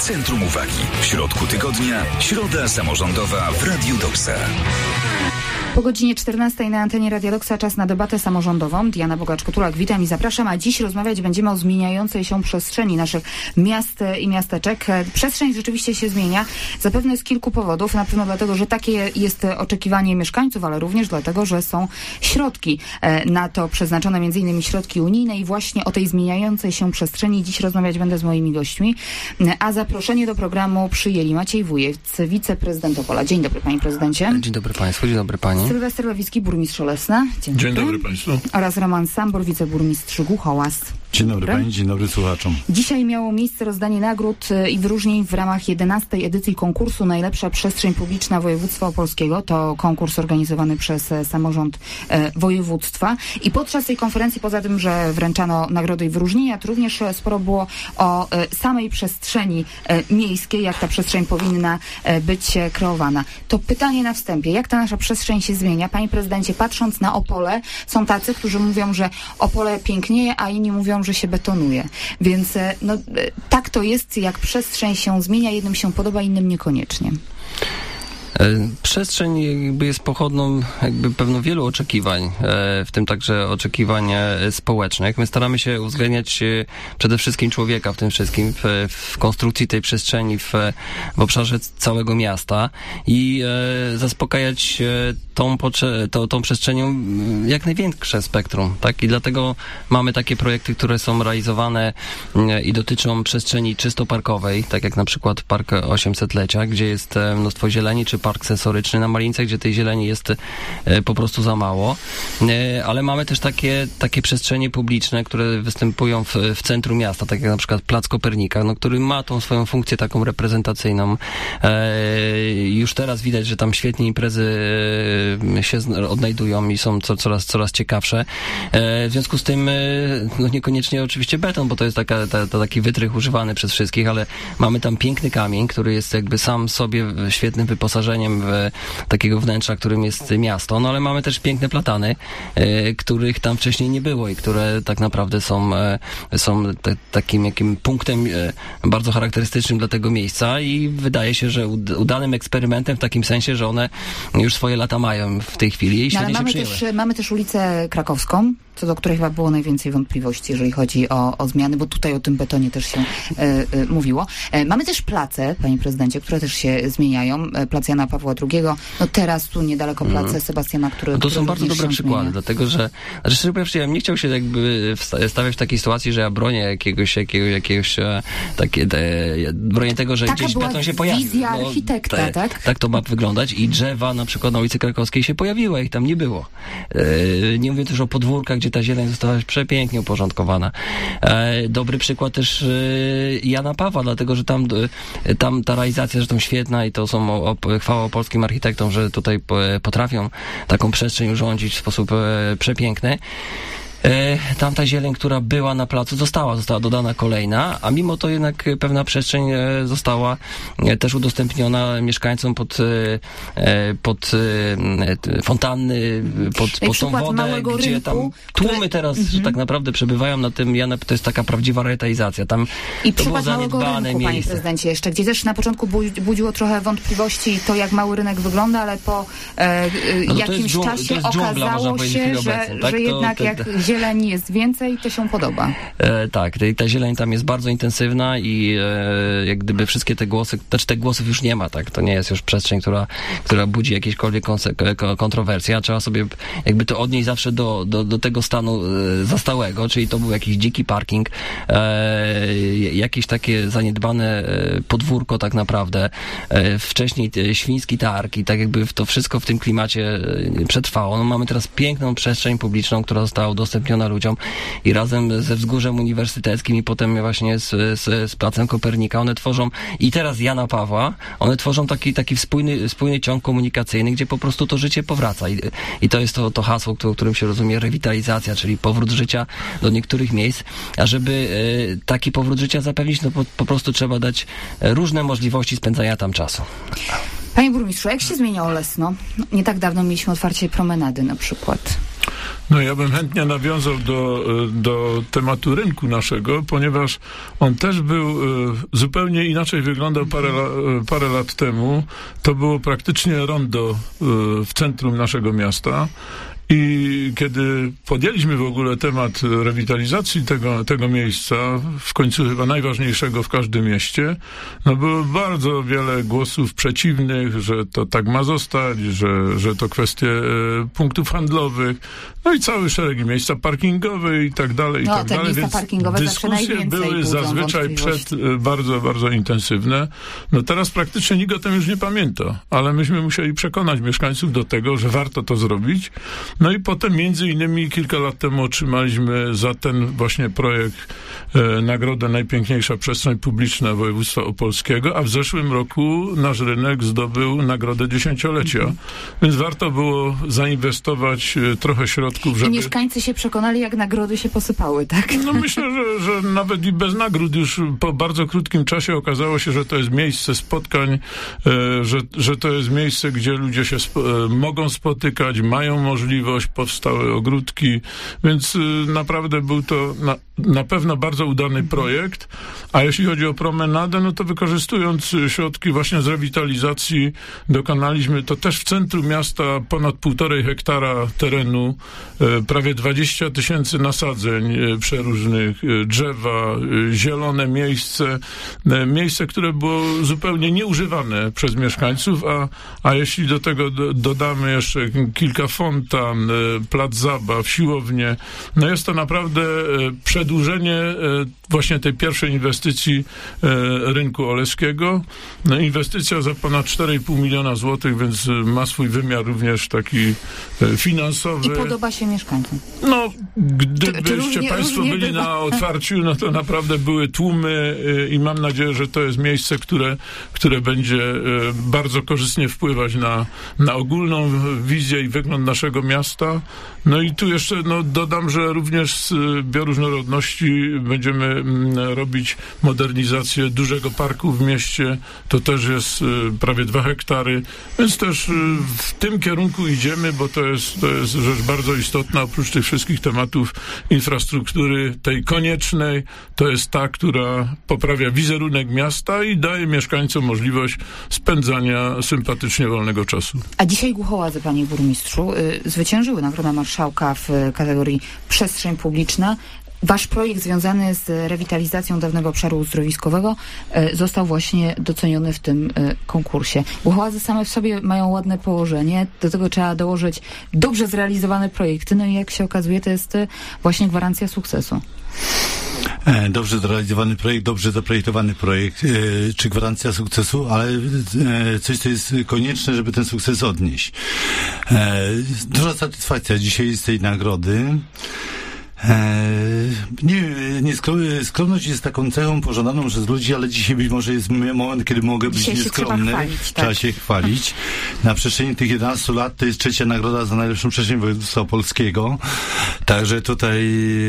centrum uwagi. W środku tygodnia, środa samorządowa w Radiu Doksa. Po godzinie 14 na antenie Radia Doksa czas na debatę samorządową. Diana Bogacz-Kotulak, witam i zapraszam. A dziś rozmawiać będziemy o zmieniającej się przestrzeni naszych miast i miasteczek. Przestrzeń rzeczywiście się zmienia, zapewne z kilku powodów. Na pewno dlatego, że takie jest oczekiwanie mieszkańców, ale również dlatego, że są środki na to przeznaczone, m.in. środki unijne, i właśnie o tej zmieniającej się przestrzeni dziś rozmawiać będę z moimi gośćmi. A zaproszenie do programu przyjęli Maciej Wujec, wiceprezydent Opola. Dzień dobry, panie prezydencie. Dzień dobry państwu, dzień dobry pani. Sylwester Lewicki, burmistrz Olesna. Dzień dobry państwu. Oraz Roman Sambor, wiceburmistrz Głuchołaz. Dzień dobry pani, dzień dobry słuchaczom. Dzisiaj miało miejsce rozdanie nagród i wyróżnień w ramach 11. edycji konkursu Najlepsza Przestrzeń Publiczna Województwa Opolskiego. To konkurs organizowany przez samorząd województwa. I podczas tej konferencji, poza tym, że wręczano nagrody i wyróżnienia, to również sporo było o samej przestrzeni miejskiej, jak ta przestrzeń powinna być kreowana. To pytanie na wstępie, jak ta nasza przestrzeń się zmienia? Panie prezydencie, patrząc na Opole, są tacy, którzy mówią, że Opole pięknieje, a inni mówią, że się betonuje. Więc tak to jest, jak przestrzeń się zmienia, jednym się podoba, innym niekoniecznie. Przestrzeń jakby jest pochodną pewno wielu oczekiwań, w tym także oczekiwań społecznych. My staramy się uwzględniać przede wszystkim człowieka w tym wszystkim, w konstrukcji tej przestrzeni, w obszarze całego miasta i zaspokajać tą przestrzenią jak największe spektrum, tak? I dlatego mamy takie projekty, które są realizowane i dotyczą przestrzeni czysto parkowej, tak jak na przykład Park 800-lecia, gdzie jest mnóstwo zieleni, czy park sensoryczny na Malińcach, gdzie tej zieleni jest po prostu za mało. Ale mamy też takie przestrzenie publiczne, które występują w centrum miasta, tak jak na przykład Plac Kopernika, który ma tą swoją funkcję taką reprezentacyjną. Już teraz widać, że tam świetnie imprezy się odnajdują i są coraz ciekawsze. W związku z tym niekoniecznie oczywiście beton, bo to jest taki wytrych używany przez wszystkich, ale mamy tam piękny kamień, który jest jakby sam sobie świetnym wyposażeniem w takiego wnętrza, którym jest miasto. No ale mamy też piękne platany, których tam wcześniej nie było i które tak naprawdę są takim jakim punktem bardzo charakterystycznym dla tego miejsca i wydaje się, że udanym eksperymentem w takim sensie, że one już swoje lata mają w tej chwili i świetnie się przyjęły. Mamy też ulicę Krakowską, co do której chyba było najwięcej wątpliwości, jeżeli chodzi o zmiany, bo tutaj o tym betonie też się mówiło. Mamy też place, panie prezydencie, które też się zmieniają. Plac Jana Pawła II, teraz tu niedaleko place Sebastiana, który to są bardzo dobre przykłady, dlatego że szczerze mówiąc, ja bym nie chciał się jakby stawiać w takiej sytuacji, że ja bronię bronię tego, że gdzieś beton się pojawił. Wizja architekta, tak? Tak to ma wyglądać i drzewa na przykład na ulicy Krakowskiej się pojawiły, ich tam nie było. Nie mówię też o podwórkach, gdzie ta zieleń została przepięknie uporządkowana. Dobry przykład też Jana Pawła, dlatego że tam ta realizacja zresztą świetna i to są chwała polskim architektom, że tutaj potrafią taką przestrzeń urządzić w sposób przepiękny. Tamta zieleń, która była na placu, została dodana kolejna, a mimo to jednak pewna przestrzeń została też udostępniona mieszkańcom pod fontanny, pod tą wodę, gdzie tam tłumy teraz tak naprawdę przebywają na tym. To jest taka prawdziwa rewitalizacja. Tam i to było zaniedbane rynku, miejsce. Panie prezydencie, jeszcze, gdzie też na początku budziło trochę wątpliwości to, jak mały rynek wygląda, ale po jakimś czasie okazało się, że jednak jak zieleni jest więcej, to się podoba. Tak, ta zieleń tam jest bardzo intensywna i jak gdyby wszystkie te głosy, tych głosów już nie ma, tak? To nie jest już przestrzeń, która budzi jakiekolwiek kontrowersje, a trzeba sobie jakby to odnieść zawsze do tego stanu zastałego, czyli to był jakiś dziki parking, jakieś takie zaniedbane podwórko tak naprawdę, wcześniej świński targ i tak jakby to wszystko w tym klimacie przetrwało. No, mamy teraz piękną przestrzeń publiczną, która została udostępniona ludziom i razem ze Wzgórzem Uniwersyteckim i potem właśnie z Placem Kopernika one tworzą, i teraz Jana Pawła, one tworzą taki spójny ciąg komunikacyjny, gdzie po prostu to życie powraca i to jest to hasło, którym się rozumie rewitalizacja, czyli powrót życia do niektórych miejsc, a żeby taki powrót życia zapewnić, no po prostu trzeba dać różne możliwości spędzania tam czasu. Panie burmistrzu, jak się zmienia Olesno? Nie tak dawno mieliśmy otwarcie promenady na przykład. No ja bym chętnie nawiązał do tematu rynku naszego, ponieważ on też był zupełnie inaczej wyglądał parę lat temu. To było praktycznie rondo w centrum naszego miasta. I kiedy podjęliśmy w ogóle temat rewitalizacji tego miejsca, w końcu chyba najważniejszego w każdym mieście, no było bardzo wiele głosów przeciwnych, że to tak ma zostać, że to kwestie punktów handlowych, no i cały szereg miejsca parkingowe i tak dalej, i tak dalej. Miejsca więc parkingowe dyskusje były zazwyczaj bardzo, bardzo intensywne. No teraz praktycznie nikt o tym już nie pamięta, ale myśmy musieli przekonać mieszkańców do tego, że warto to zrobić. No i potem między innymi kilka lat temu otrzymaliśmy za ten właśnie projekt nagrodę Najpiękniejsza Przestrzeń Publiczna Województwa Opolskiego, a w zeszłym roku nasz rynek zdobył nagrodę dziesięciolecia. Więc warto było zainwestować trochę środków, żeby... I mieszkańcy się przekonali, jak nagrody się posypały, tak? No myślę, że nawet i bez nagród już po bardzo krótkim czasie okazało się, że to jest miejsce spotkań, że to jest miejsce, gdzie ludzie się mogą spotykać, mają możliwość, powstały ogródki, więc naprawdę był to na pewno bardzo udany projekt, a jeśli chodzi o promenadę, no to wykorzystując środki właśnie z rewitalizacji dokonaliśmy to też w centrum miasta ponad 1,5 hektara terenu, prawie 20 000 nasadzeń przeróżnych, drzewa, zielone miejsce, które było zupełnie nieużywane przez mieszkańców, a jeśli do tego dodamy jeszcze kilka fontan, plac zabaw, siłownie, no jest to naprawdę przedłużenie właśnie tej pierwszej inwestycji rynku oleskiego. No, inwestycja za ponad 4,5 miliona złotych, więc ma swój wymiar również taki finansowy. I podoba się mieszkańcom. No, gdybyście Państwo byli na otwarciu, no to naprawdę były tłumy i mam nadzieję, że to jest miejsce, które będzie bardzo korzystnie wpływać na ogólną wizję i wygląd naszego miasta. No i tu jeszcze dodam, że również z bioróżnorodności będziemy robić modernizację dużego parku w mieście. To też jest prawie 2 hektary, więc też w tym kierunku idziemy, bo to jest rzecz bardzo istotna. Oprócz tych wszystkich tematów infrastruktury, tej koniecznej, to jest ta, która poprawia wizerunek miasta i daje mieszkańcom możliwość spędzania sympatycznie wolnego czasu. A dzisiaj Głuchoładze, panie burmistrzu, zwyciężyły Nagrodę Marszałka w kategorii przestrzeń publiczna. Wasz projekt związany z rewitalizacją dawnego obszaru uzdrowiskowego został właśnie doceniony w tym konkursie. Głuchoładze same w sobie mają ładne położenie, do tego trzeba dołożyć dobrze zrealizowane projekty, no i jak się okazuje, to jest właśnie gwarancja sukcesu. Dobrze zrealizowany projekt, dobrze zaprojektowany projekt, czy gwarancja sukcesu, ale coś, co jest konieczne, żeby ten sukces odnieść. Duża satysfakcja dzisiaj z tej nagrody. Skromność jest taką cechą pożądaną przez ludzi, ale dzisiaj być może jest moment, kiedy mogę być nieskromny. Trzeba się chwalić. Na przestrzeni tych 11 lat to jest 3. nagroda za najlepszą przestrzeń województwa opolskiego. Także tutaj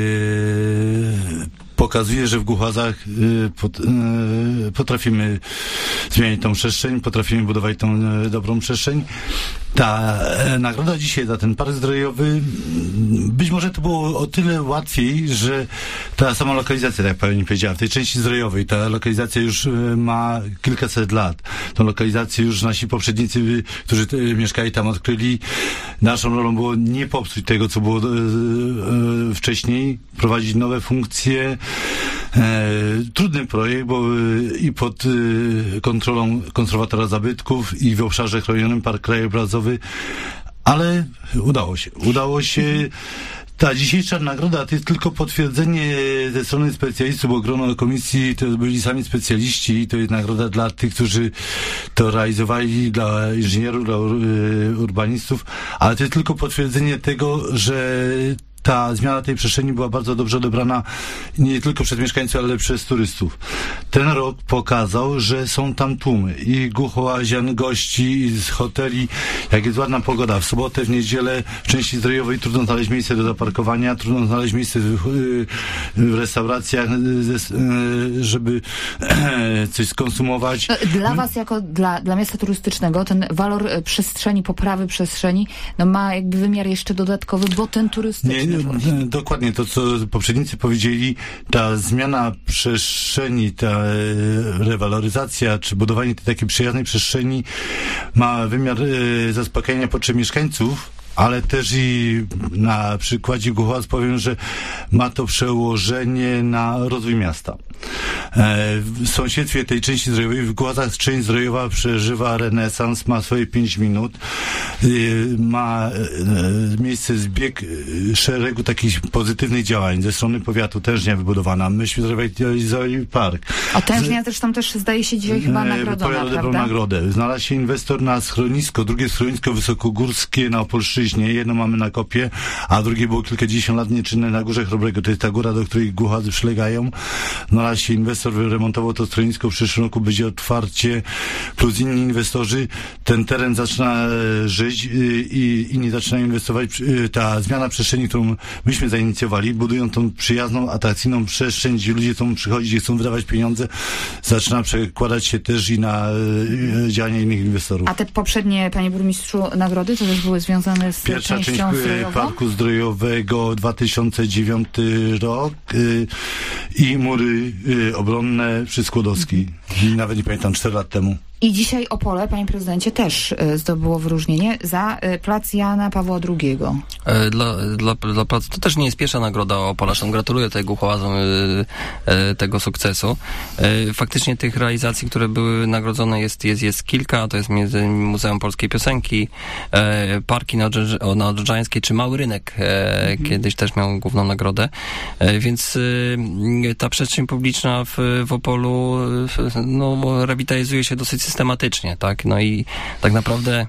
pokazuje, że w Głuchołazach potrafimy zmienić tą przestrzeń, potrafimy budować tą dobrą przestrzeń. Ta nagroda dzisiaj za ten park zdrojowy, być może to było o tyle łatwiej, że ta sama lokalizacja, tak jak pani powiedziała, w tej części zdrojowej, ta lokalizacja już ma kilkaset lat. Tą lokalizację już nasi poprzednicy, którzy mieszkali tam, odkryli. Naszą rolą było nie popsuć tego, co było wcześniej, prowadzić nowe funkcje. Trudny projekt, bo i pod kontrolą konserwatora zabytków i w obszarze chronionym park krajobrazowy, ale udało się. Ta dzisiejsza nagroda to jest tylko potwierdzenie ze strony specjalistów, bo grono komisji to byli sami specjaliści i to jest nagroda dla tych, którzy to realizowali, dla inżynierów, dla urbanistów, ale to jest tylko potwierdzenie tego, że ta zmiana tej przestrzeni była bardzo dobrze odebrana nie tylko przez mieszkańców, ale przez turystów. Ten rok pokazał, że są tam tłumy i głuchołazian, gości i z hoteli, jak jest ładna pogoda. W sobotę, w niedzielę w części zdrojowej trudno znaleźć miejsce do zaparkowania, trudno znaleźć miejsce w restauracjach, żeby coś skonsumować. Dla was, jako dla miasta turystycznego, ten walor przestrzeni, poprawy przestrzeni, no ma jakby wymiar jeszcze dodatkowy, bo ten turystyczny. Dokładnie to, co poprzednicy powiedzieli, ta zmiana przestrzeni, ta rewaloryzacja, czy budowanie tej takiej przyjaznej przestrzeni ma wymiar zaspokajania potrzeb mieszkańców, ale też i na przykładzie Głuchołaz powiem, że ma to przełożenie na rozwój miasta. W sąsiedztwie tej części zdrojowej, w Głuchołazach część zdrojowa przeżywa renesans, ma swoje 5 minut, ma miejsce zbieg szeregu takich pozytywnych działań ze strony powiatu. Tężnia wybudowana, myśmy zrewitalizowali park. A Tężnia tam też zdaje się dzisiaj chyba nagrodzona, powiat odebrał prawda? nagrodę. Znalazł się inwestor na schronisko, drugie schronisko wysokogórskie na Opolszczyźnie. Jedno mamy na Kopie, a drugie było kilkadziesiąt lat nieczynne na Górze Chrobrego. To jest ta góra, do której Głuchołazy przylegają. Znalazł się inwestor, wyremontował to schronisko. W przyszłym roku będzie otwarcie, plus inni inwestorzy. Ten teren zaczyna żyć i inni zaczynają inwestować. Ta zmiana przestrzeni, którą myśmy zainicjowali, budują tą przyjazną, atrakcyjną przestrzeń, gdzie ludzie chcą przychodzić, gdzie chcą wydawać pieniądze, zaczyna przekładać się też i na działania innych inwestorów. A te poprzednie, panie burmistrzu, nagrody to też były związane z Pierwsza część zdrojową? Parku Zdrojowego 2009 rok i mury obronne przy Skłodowskiej. Nawet nie pamiętam, 4 lat temu. I dzisiaj Opole, panie prezydencie, też zdobyło wyróżnienie za plac Jana Pawła II. Dla placu to też nie jest pierwsza nagroda Opola. Gratuluję tej Głuchołazom tego sukcesu. Faktycznie tych realizacji, które były nagrodzone jest kilka. To jest między innymi Muzeum Polskiej Piosenki, Parki Nadodrzańskie czy Mały Rynek kiedyś też miał główną nagrodę. Więc ta przestrzeń publiczna w Opolu rewitalizuje się dosyć systematycznie, tak? No i tak naprawdę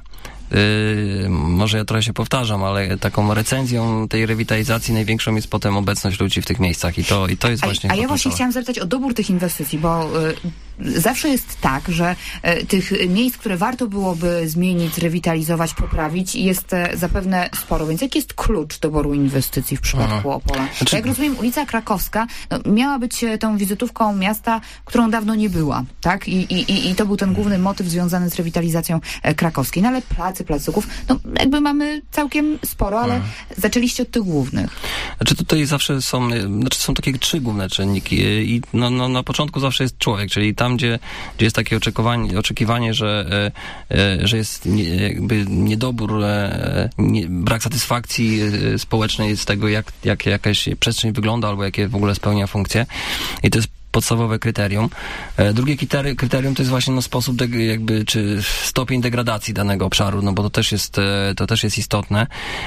może ja trochę się powtarzam, ale taką recenzją tej rewitalizacji największą jest potem obecność ludzi w tych miejscach i to jest właśnie... A ja właśnie chciałam zapytać o dobór tych inwestycji, bo zawsze jest tak, że tych miejsc, które warto byłoby zmienić, zrewitalizować, poprawić, jest zapewne sporo. Więc jaki jest klucz doboru inwestycji w przypadku Opola? Jak rozumiem, ulica Krakowska miała być tą wizytówką miasta, którą dawno nie była, tak? I to był ten główny motyw związany z rewitalizacją krakowskiej. No ale placuków, jakby mamy całkiem sporo, ale zaczęliście od tych głównych. Znaczy tutaj zawsze są takie 3 główne czynniki i na początku zawsze jest człowiek, czyli tam, gdzie jest takie oczekiwanie, że jest jakby niedobór, brak satysfakcji społecznej z tego, jak jakaś przestrzeń wygląda albo jakie w ogóle spełnia funkcje. I to jest podstawowe kryterium. Drugie kryterium to jest właśnie sposób czy stopień degradacji danego obszaru, bo to też jest istotne.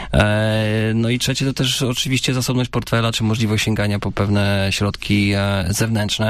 No i trzecie to też oczywiście zasobność portfela, czy możliwość sięgania po pewne środki zewnętrzne.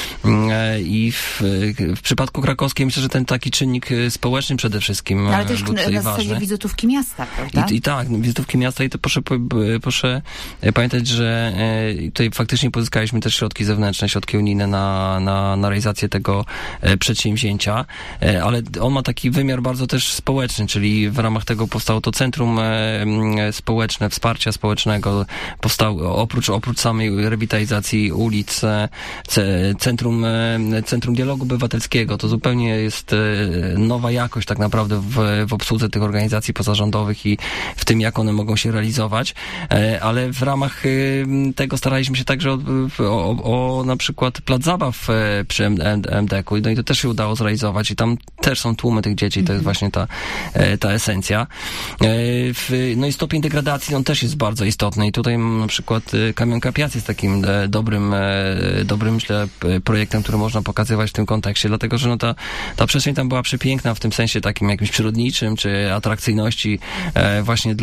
I w przypadku krakowskiej myślę, że ten taki czynnik społeczny przede wszystkim ale też był tutaj na zasadzie ważny. wizytówki miasta, prawda? I tak, wizytówki miasta i to proszę pamiętać, że tutaj faktycznie pozyskaliśmy też środki zewnętrzne, środki unijne na realizację tego przedsięwzięcia, ale on ma taki wymiar bardzo też społeczny, czyli w ramach tego powstało to centrum społeczne, wsparcia społecznego, powstało oprócz samej rewitalizacji ulic, centrum dialogu obywatelskiego. To zupełnie jest nowa jakość tak naprawdę w obsłudze tych organizacji pozarządowych i w tym, jak one mogą się realizować, ale w ramach tego staraliśmy się także o na przykład plac zabaw przy MDK-u. No i to też się udało zrealizować i tam też są tłumy tych dzieci, to jest właśnie ta esencja. No i stopień degradacji, on też jest bardzo istotny i tutaj na przykład Kamionka Piac jest takim dobrym myślę projektem, który można pokazywać w tym kontekście, dlatego że ta przestrzeń tam była przepiękna w tym sensie takim jakimś przyrodniczym, czy atrakcyjności właśnie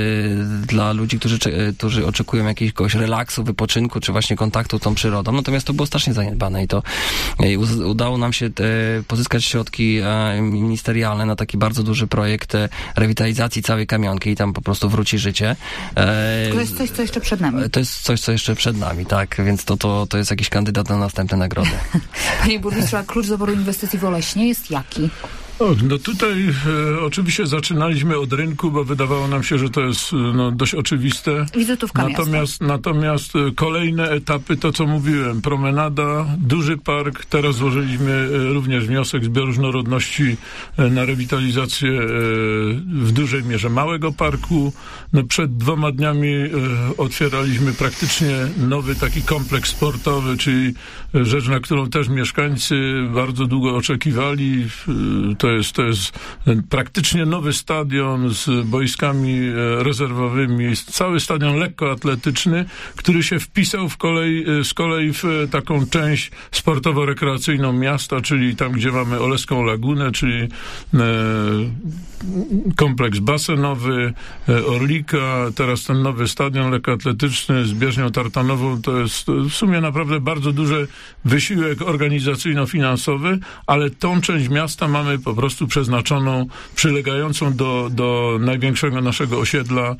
dla ludzi, którzy oczekują jakiegoś relaksu, wypoczynku, czy właśnie kontaktu z tą przyrodą. Natomiast to było strasznie zaniedbane i to udało nam się pozyskać środki ministerialne na taki bardzo duży projekt rewitalizacji całej Kamionki i tam po prostu wróci życie. To jest coś, co jeszcze przed nami. To jest coś, co jeszcze przed nami, tak, więc to jest jakiś kandydat na następne nagrody. Panie burmistrzu, a klucz do wyboru inwestycji w Oleśnie jest jaki? No tutaj oczywiście zaczynaliśmy od rynku, bo wydawało nam się, że to jest dość oczywiste. Wizytówka Natomiast kolejne etapy, to co mówiłem, promenada, duży park, teraz złożyliśmy również wniosek z bioróżnorodności na rewitalizację w dużej mierze małego parku. No, przed 2 dniami otwieraliśmy praktycznie nowy taki kompleks sportowy, czyli rzecz, na którą też mieszkańcy bardzo długo oczekiwali. To jest praktycznie nowy stadion z boiskami rezerwowymi, cały stadion lekkoatletyczny, który się wpisał z kolei w taką część sportowo-rekreacyjną miasta, czyli tam, gdzie mamy Oleską Lagunę, czyli kompleks basenowy, Orlika, teraz ten nowy stadion lekkoatletyczny z bieżnią tartanową. To jest w sumie naprawdę bardzo duży wysiłek organizacyjno-finansowy, ale tą część miasta mamy po prostu przeznaczoną, przylegającą do największego naszego osiedla,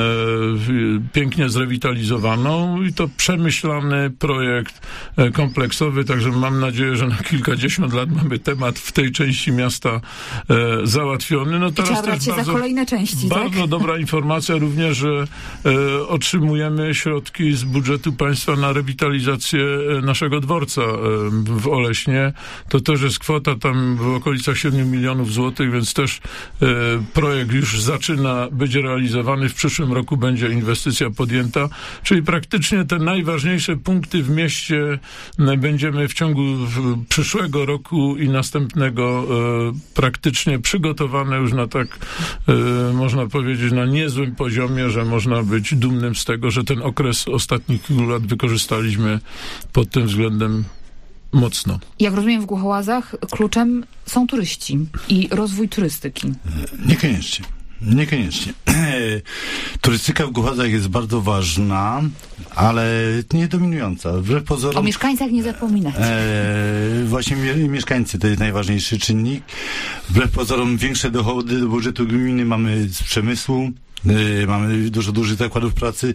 pięknie zrewitalizowaną i to przemyślany projekt kompleksowy, także mam nadzieję, że na kilkadziesiąt lat mamy temat w tej części miasta załatwiony. No teraz też bardzo, za kolejne części, bardzo tak? dobra informacja również, że otrzymujemy środki z budżetu państwa na rewitalizację naszego dworca w Oleśnie. To też jest kwota tam w okolicach 7 milionów złotych, więc też projekt już zaczyna być realizowany. W przyszłym roku będzie inwestycja podjęta, czyli praktycznie te najważniejsze punkty w mieście będziemy w ciągu przyszłego roku i następnego praktycznie przygotowane już na tak, można powiedzieć, na niezłym poziomie, że można być dumnym z tego, że ten okres ostatnich kilku lat wykorzystaliśmy pod tym względem mocno. Jak rozumiem, w Głuchołazach kluczem są turyści i rozwój turystyki. Niekoniecznie. Turystyka w Głuchołazach jest bardzo ważna, ale nie dominująca. Wbrew pozorom, o mieszkańcach nie zapominać. Właśnie mieszkańcy to jest najważniejszy czynnik. Wbrew pozorom większe dochody do budżetu gminy mamy z przemysłu. Mamy dużo dużych zakładów pracy,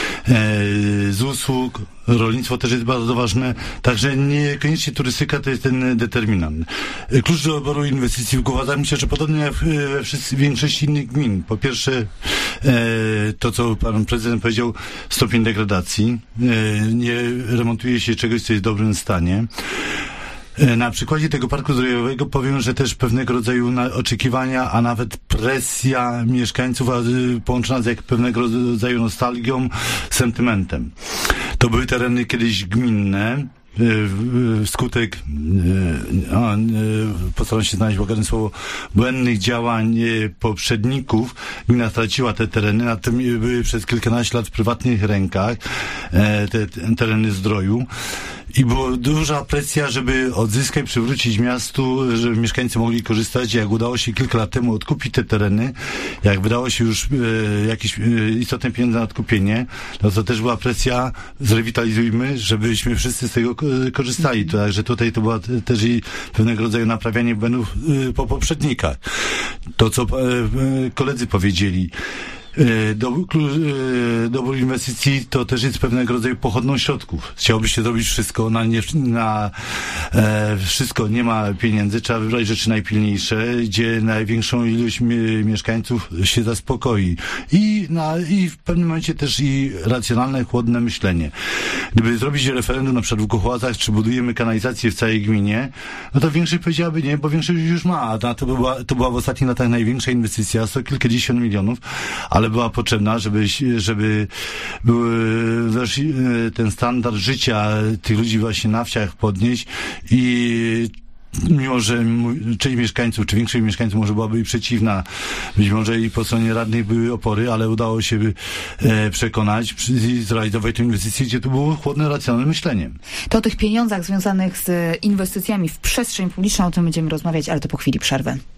z usług, rolnictwo też jest bardzo ważne, także niekoniecznie turystyka to jest ten determinant. Klucz do wyboru inwestycji w Głuchołazach, myślę, że podobnie jak w większości innych gmin. Po pierwsze, to co pan prezydent powiedział, stopień degradacji. Nie remontuje się czegoś, co jest w dobrym stanie. Na przykładzie tego parku zdrojowego powiem, że też pewnego rodzaju oczekiwania, a nawet presja mieszkańców połączona z pewnego rodzaju nostalgią, sentymentem. To były tereny kiedyś gminne. Wskutek postaram się znaleźć łagodne słowo, błędnych działań poprzedników gmina straciła te tereny, natomiast były przez kilkanaście lat w prywatnych rękach te tereny zdroju. I była duża presja, żeby odzyskać, przywrócić miastu, żeby mieszkańcy mogli korzystać. Jak udało się kilka lat temu odkupić te tereny, jak wydało się już jakieś istotne pieniądze na odkupienie, no to też była presja, zrewitalizujmy, żebyśmy wszyscy z tego korzystali. Także tutaj to była też i pewnego rodzaju naprawianie błędów po poprzednikach. To, co koledzy powiedzieli. Dobór inwestycji to też jest pewnego rodzaju pochodną środków. Chciałoby się zrobić wszystko, na wszystko nie ma pieniędzy, trzeba wybrać rzeczy najpilniejsze, gdzie największą ilość mieszkańców się zaspokoi. I w pewnym momencie też i racjonalne, chłodne myślenie. Gdyby zrobić referendum na przykład w Głuchołazach, czy budujemy kanalizację w całej gminie, no to większość powiedziałaby nie, bo większość już ma, a to była w ostatnich latach największa inwestycja, to kilkadziesiąt milionów, ale była potrzebna, żeby ten standard życia tych ludzi właśnie na wsiach podnieść i mimo, że część mieszkańców, czy większość mieszkańców może byłaby i przeciwna, być może i po stronie radnych były opory, ale udało się przekonać i zrealizować tę inwestycję, gdzie to było chłodne, racjonalne myślenie. To o tych pieniądzach związanych z inwestycjami w przestrzeń publiczną, o tym będziemy rozmawiać, ale to po chwili przerwy.